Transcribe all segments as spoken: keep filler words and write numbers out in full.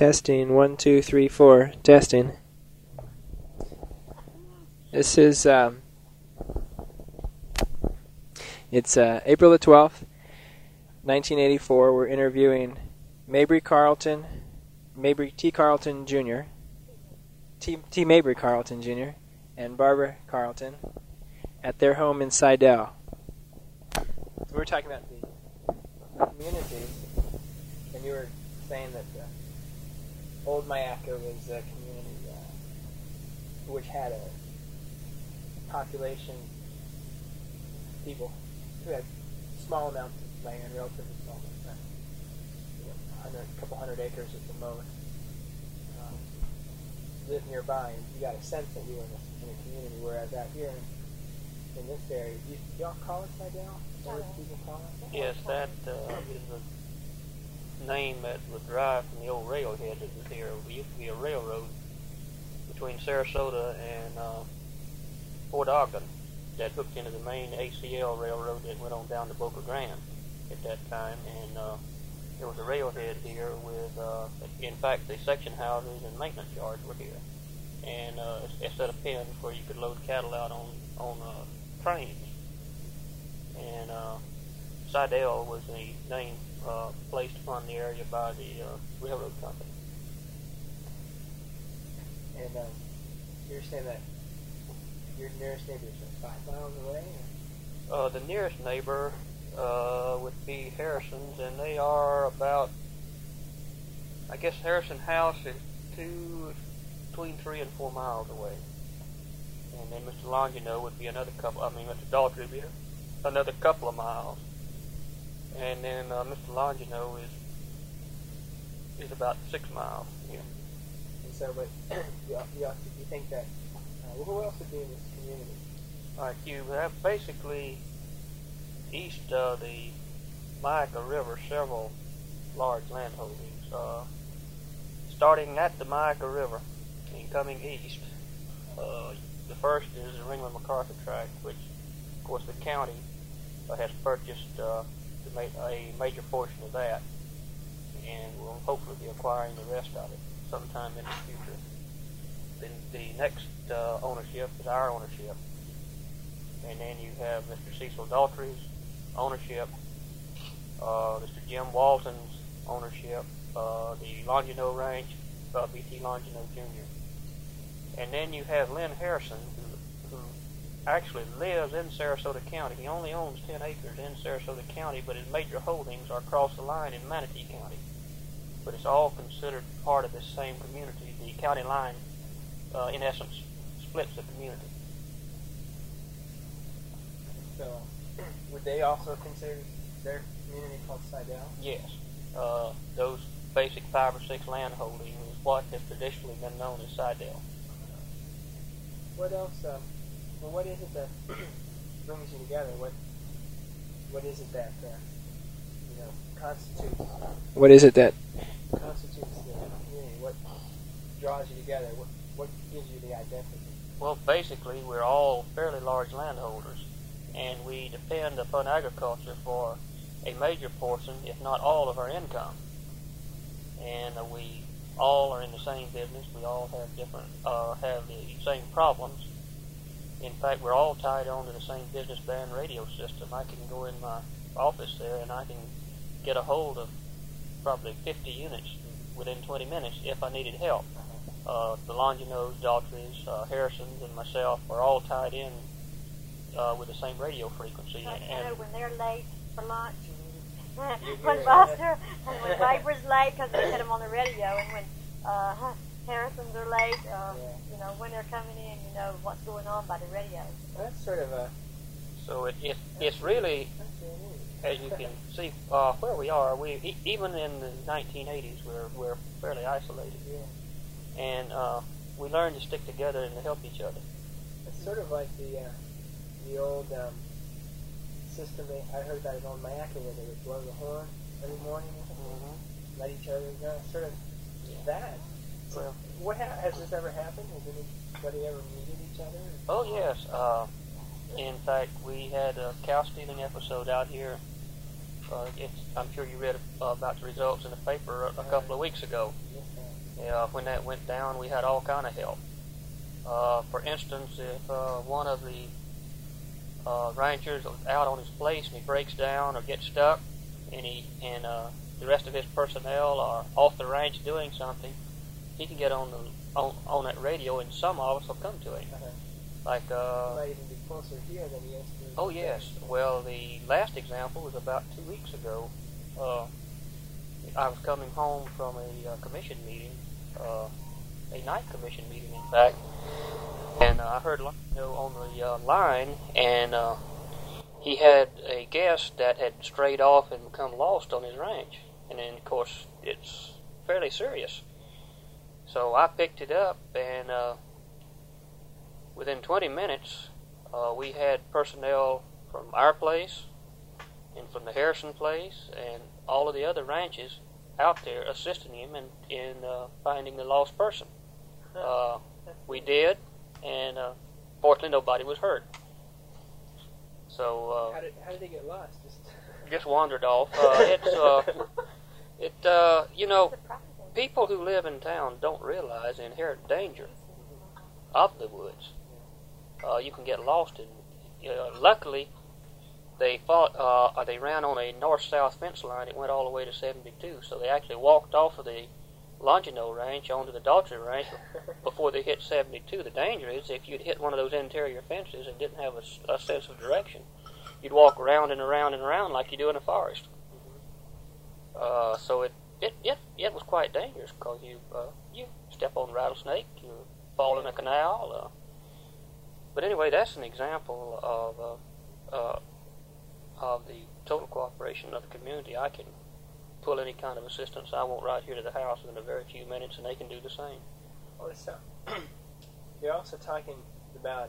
Testing, one, two, three, four. Testing. This is, um, it's uh, April the twelfth, nineteen eighty-four. We're interviewing Mabry Carlton, Mabry T. Carlton Junior, T. T. Mabry Carlton Junior, and Barbara Carlton at their home in Sidell. So we're talking about the communities, and you were saying that uh, Old Myakka was a community uh, which had a population of people who had small amounts of land, relatively small amounts of land, you know, hundred, a couple hundred acres at the most, um, lived nearby, and you got a sense that you were in a, in a community, whereas out here in, in this area, do y'all call it Sidell? What do people call it? Yes, that uh, is a name that was derived from the old railhead that was here. There used to be a railroad between Sarasota and uh, Fort Ogden that hooked into the main A C L railroad that went on down to Boca Grande at that time, and uh, there was a railhead here with, uh, in fact, the section houses and maintenance yards were here, and uh, a set of pens where you could load cattle out on on uh, trains. And uh, Sidell was the name uh, placed upon the area by the uh, railroad company. And um, you're saying that your nearest neighbor is five miles away? Uh, the nearest neighbor uh, would be Harrison's, and they are about, I guess Harrison House is two, between three and four miles away. And then Mister Longino would be another couple, I mean Mister Daltrey would be another couple of miles. And then uh, Mister Longino is is about six miles. Yeah. And so, but you, you, you think that, uh, who else would be in this community? All right, you have basically east of the Myakka River several large landholdings. Uh, starting at the Myakka River and coming east, uh, the first is the Ringling MacArthur Tract, which, of course, the county uh, has purchased uh, to make a major portion of that, and will hopefully be acquiring the rest of it sometime in the future. Then the next uh, ownership is our ownership, and then you have Mister Cecil Daltrey's ownership, uh, Mister Jim Walton's ownership, uh, the Longino Ranch, uh, B T Longino Junior And then you have Lynn Harrison, who, who actually lives in Sarasota County. He only owns ten acres in Sarasota County, but his major holdings are across the line in Manatee County. But it's all considered part of this same community. The county line, uh, in essence, splits the community. So, would they also consider their community called Sidell? Yes. Uh, those basic five or six land holdings is what has traditionally been known as Sidell. What else, um, well, what is it that brings you together? What, what is it that, uh, you know, constitutes, what is it that constitutes the community? What draws you together? What, what gives you the identity? Well, basically, we're all fairly large landholders, and we depend upon agriculture for a major portion, if not all, of our income. And uh, we all are in the same business. We all have different, uh, have the same problems. In fact, we're all tied on to the same business band radio system. I can go in my office there and I can get a hold of probably fifty units within twenty minutes if I needed help. Uh, the Longinos, Daltrys, uh, Harrisons, and myself are all tied in uh, with the same radio frequency. So, and, you know, when they're late for lunch, Mm-hmm. when Buster and when Viper's late because we put them on the radio, and when uh, Harrisons are late, uh, Yeah. you know, when they're coming in, you know what's going on by the radio. That's sort of a, So it, it it's really, that's really neat. as you can see, uh, where we are, we e- even in the nineteen eighties, we're we're fairly isolated, Yeah. and uh, we learned to stick together and to help each other. It's sort of like the, uh, the old, um, system they, I heard about it on Myakka where they would blow the horn every morning or something, Mm-hmm. let each other know, sort of that. So, Well, what ha- has this ever happened? Has anybody ever needed each other? oh yes, uh, in fact, we had a cow stealing episode out here. Uh, it's, I'm sure you read uh, about the results in the paper a, a couple of weeks ago. Yes, Uh, when that went down, we had all kind of help. Uh, for instance, if uh, one of the uh, ranchers is out on his place and he breaks down or gets stuck, and he and uh, the rest of his personnel are off the ranch doing something, he can get on the on, on that radio, and some of us will come to him. Uh-huh. Like, uh, He might even be closer here than he is to... oh yes. Well, the last example was about two weeks ago. Uh, I was coming home from a uh, commission meeting, uh, a night commission meeting, in fact, and uh, I heard you know, on the uh, line, and uh, he had a guest that had strayed off and become lost on his ranch, and then, of course, it's fairly serious. So I picked it up, and uh, within twenty minutes, uh, we had personnel from our place and from the Harrison place and all of the other ranches out there assisting him in, in uh, finding the lost person. Uh, we did, and uh, fortunately nobody was hurt. So uh, How did, how did they get lost? Just, just wandered off. Uh, it's uh, it uh, you know, people who live in town don't realize the inherent danger of the woods. Uh, you can get lost in. Uh, luckily, they fought. Uh, they ran on a north-south fence line. It went all the way to seventy-two. So they actually walked off of the Longino Ranch onto the Daughtry Ranch before they hit seventy-two. The danger is if you'd hit one of those interior fences and didn't have a, a sense of direction, you'd walk around and around and around like you do in a forest. Uh, so it, it it it was quite dangerous because you uh, you step on a rattlesnake, you fall in a canal. Uh, but anyway, that's an example of uh, uh, of the total cooperation of the community. I can pull any kind of assistance I want right here to the house in a very few minutes, and they can do the same. oh, so you're also talking about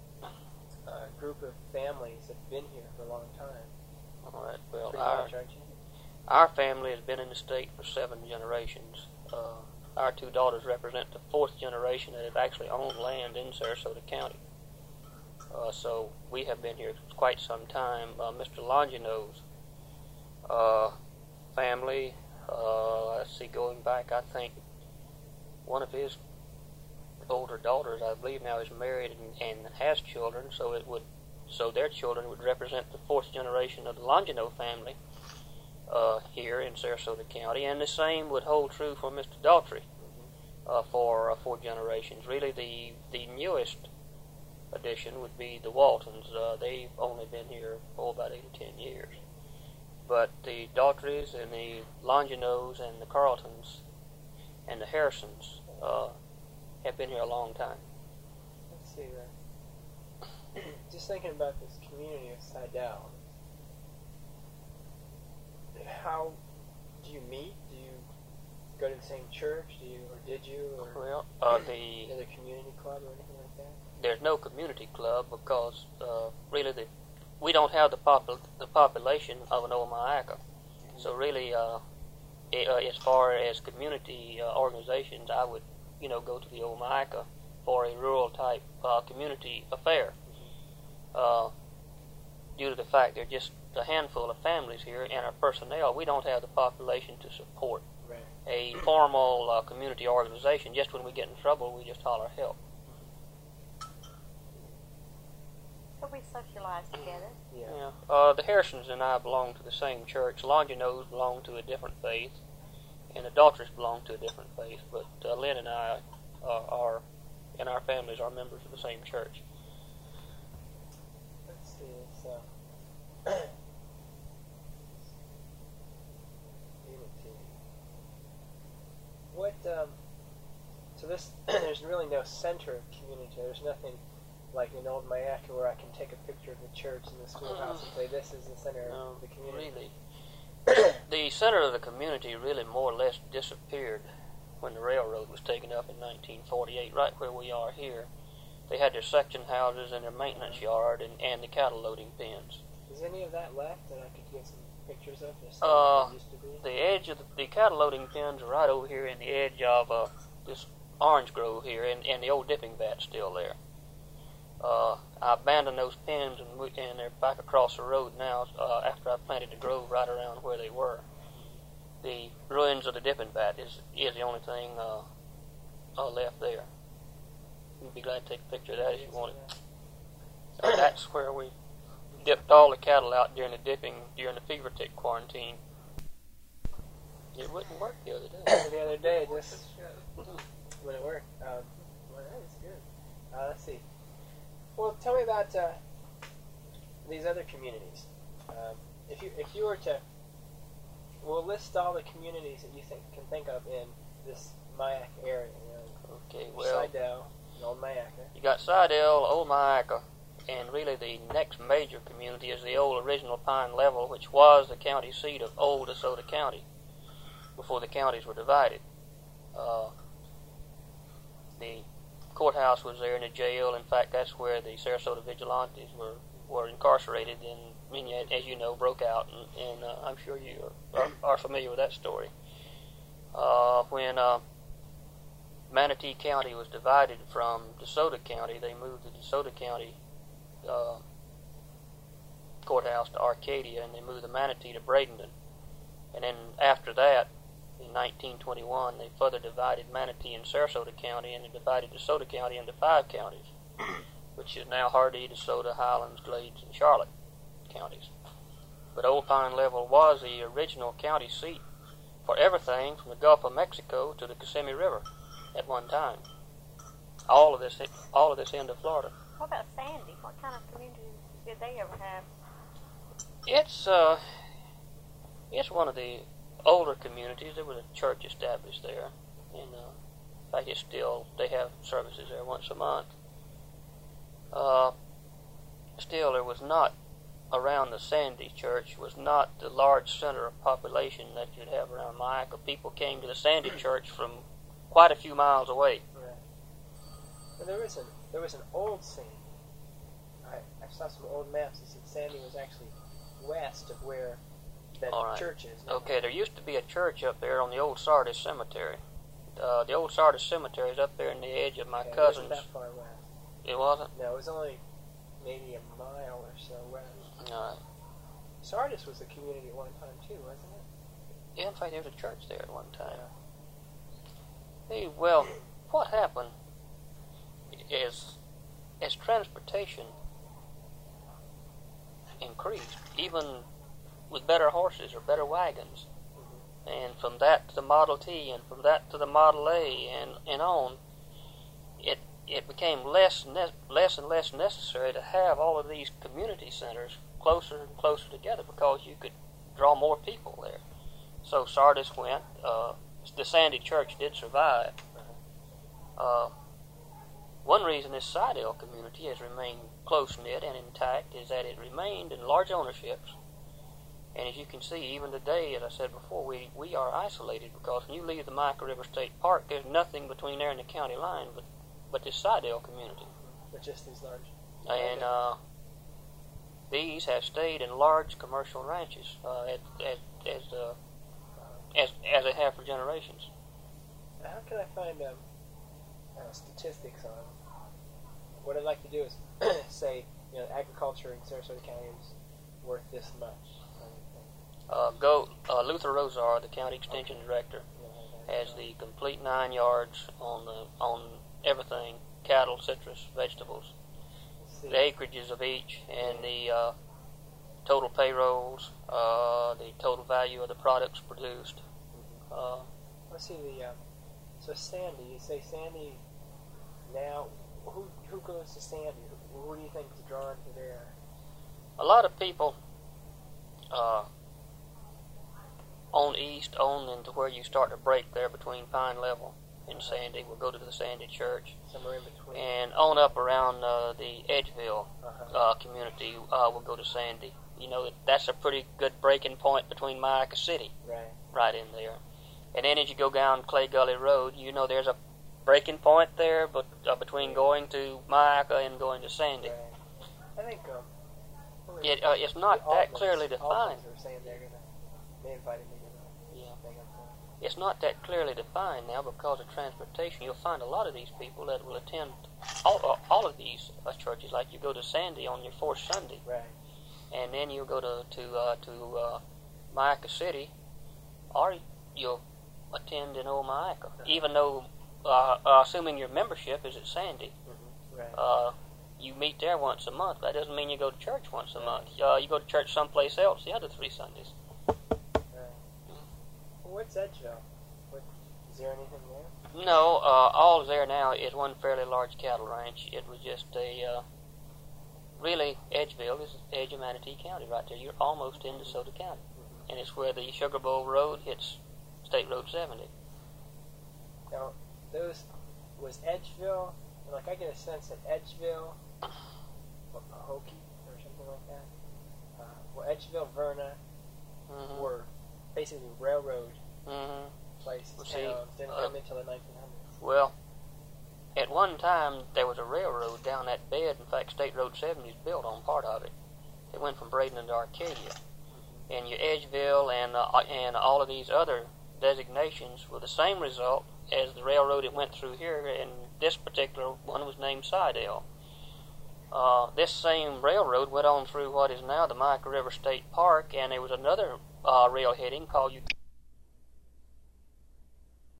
a group of families that have been here for a long time. All right. Well, Pretty our much, aren't you? our family has been in the state for seven generations. Uh, our two daughters represent the fourth generation that have actually owned land in Sarasota County. Uh, so we have been here quite some time. Uh, Mister Longino's uh, family, uh, let's see, going back, I think one of his older daughters, I believe now, is married and, and has children. So it would, so their children would represent the fourth generation of the Longino family uh, here in Sarasota County, and the same would hold true for Mister Daughtry uh, for uh, four generations. Really, the the newest addition would be the Waltons. Uh, they've only been here for about eight or ten years. But the Daughtries and the Longinos and the Carltons and the Harrisons uh, have been here a long time. Let's see. Uh, just thinking about this community of Sidell. How do you meet? Do you go to the same church? Do you, or did you? Or Well, uh, the other community club or anything like that? there's no community club because uh, really the, we don't have the popul- the population of an Omiyaka. So really, uh, it, uh, as far as community uh, organizations, I would, you know, go to the Omiyaka for a rural type uh, community affair. Uh, due to the fact there are just a handful of families here and our personnel, we don't have the population to support Right. a formal uh, community organization. Just when we get in trouble, we just holler help. So we socialize together. Yeah. Yeah. Uh, the Harrisons and I belong to the same church. Longinos belong to a different faith, and the Daughtries belong to a different faith. But uh, Lynn and I uh, are, and our families are members of the same church. Let's see. So. Unity. What? Um, so this, there's really no center of community. There's nothing like in Old Mayaka where I can take a picture of the church and the schoolhouse and say this is the center No, of the community. really. The center of the community really more or less disappeared when the railroad was taken up in nineteen forty-eight, right where we are here. They had their section houses and their maintenance yard and, and the cattle loading pens. Is any of that left that I could get some pictures of? Just Uh, it used to be? The edge of the, the cattle loading pens are right over here in the edge of uh, this orange grove here, and, and the old dipping vat's still there. Uh, I abandoned those pens, and, we, and they're back across the road now uh, after I planted the grove right around where they were. The ruins of the dipping vat is, is the only thing uh, uh, left there. We'd be glad to take a picture of that if you wanted. Uh, that's where we dipped all the cattle out during the dipping during the fever tick quarantine. It wouldn't work the other day. The other day, just when it worked. Um, well, that is good. Uh, let's see. Well, tell me about uh, these other communities. Um, if you if you were to, we'll list all the communities that you think can think of in this Myac area. You know, Okay, well, Sidell, and Old Myac. you got Sidell, Old Myac, and really the next major community is the old original Pine Level, which was the county seat of old DeSoto County before the counties were divided. Uh, the courthouse was there in the jail. In fact, that's where the Sarasota Vigilantes were, were incarcerated, and Minya, as you know, broke out, and, and uh, I'm sure you are, are, are familiar with that story. Uh, when uh, Manatee County was divided from DeSoto County, they moved the DeSoto County uh, courthouse to Arcadia, and they moved the Manatee to Bradenton. And then after that, in nineteen twenty-one, they further divided Manatee and Sarasota County, and they divided DeSoto County into five counties, which is now Hardee, DeSoto, Highlands, Glades, and Charlotte counties. But Old Pine Level was the original county seat for everything from the Gulf of Mexico to the Kissimmee River at one time. All of this, all of this end of Florida. What about Sandy? What kind of community did they ever have? It's uh, it's one of the older communities. There was a church established there, and uh, in fact, it's still they have services there once a month. Uh, still, there was not around the Sandy Church was not the large center of population that you'd have around Myac. People came to the Sandy Church from quite a few miles away. Right. Well, there was an there was an old Sandy. I, I saw some old maps that said Sandy was actually west of where that All right. church is now. Okay, there used to be a church up there on the old Sardis Cemetery. Uh, the old Sardis Cemetery is up there in the edge of my Okay, it cousin's. wasn't that far west. It wasn't? No, it was only maybe a mile or so west. No. Sardis was a community at one time too, wasn't it? Yeah, in fact, there was a church there at one time. Hey, well, what happened is as transportation increased, even with better horses or better wagons, and from that to the Model T, and from that to the Model A, and, and on, it it became less ne- less and less necessary to have all of these community centers closer and closer together because you could draw more people there. So Sardis went. Uh, the Sandy Church did survive. Uh, one reason this Sidell community has remained close-knit and intact is that it remained in large ownerships. And as you can see, even today, as I said before, we, we are isolated because when you leave the Myac River State Park, there's nothing between there and the county line but, but this Sidell community. But just these large. And uh, these have stayed in large commercial ranches uh, as, as, as, uh, as, as they have for generations. How can I find um, uh, statistics on what I'd like to do is say, you know, agriculture in Sarasota County is worth this much. Uh, go uh, Luther Rosar, the county extension Okay. director, Yeah, has the complete nine yards on the on everything: cattle, citrus, vegetables, let's see. the acreages of each, and the uh, total payrolls, uh, the total value of the products produced. Uh, Let's see the. Um, so Sandy, you say Sandy. Now, who who goes to Sandy? Who, who do you think is drawn to there? a lot of people uh, on east, on into where you start to break there between Pine Level and Sandy. We'll go to the Sandy Church. Somewhere in between. And on up around uh, the Edgeville Uh-huh. uh, community, uh, we'll go to Sandy. You know, that's a pretty good breaking point between Myac City, Right. right in there. And then as you go down Clay Gully Road, you know there's a breaking point there, but uh, between going to Myac and going to Sandy. Right. I think um, It, uh, it's not the that Altmans- clearly defined. Altmans are saying they're gonna. They invited me to the Yeah. thing up there. It's not that clearly defined now because of transportation. You'll find a lot of these people that will attend all, uh, all of these uh, churches. Like you go to Sandy on your fourth Sunday, Right. and then you'll go to to uh, to uh, Myac City, or you'll attend in Old Myac. Even though uh, uh, assuming your membership is at Sandy. Mm-hmm. Right. Uh, you meet there once a month. That doesn't mean you go to church once a month. Uh, you go to church someplace else the other three Sundays. Right. Well, what's Edgeville? What, is there anything there? No, uh, all there now is one fairly large cattle ranch. It was just a, uh, really, Edgeville is the edge of Manatee County right there. You're almost in DeSoto County. Mm-hmm. And it's where the Sugar Bowl Road hits State Road seventy. Now, those, was Edgeville, like I get a sense that Edgeville, what, Pahokee or something like that, uh, well, Edgeville, Verna mm-hmm. were basically railroad mm-hmm. places, well, towns, see, didn't uh, come until the nineteen hundreds. Well, at one time there was a railroad down that bed. In fact, State Road seventy is built on part of it. It went from Braden into Arcadia. Mm-hmm. And your Edgeville and, uh, and all of these other designations were the same result as the railroad that went through here, and this particular one was named Sidell. Uh, this same railroad went on through what is now the Mica River State Park, and there was another uh, rail heading called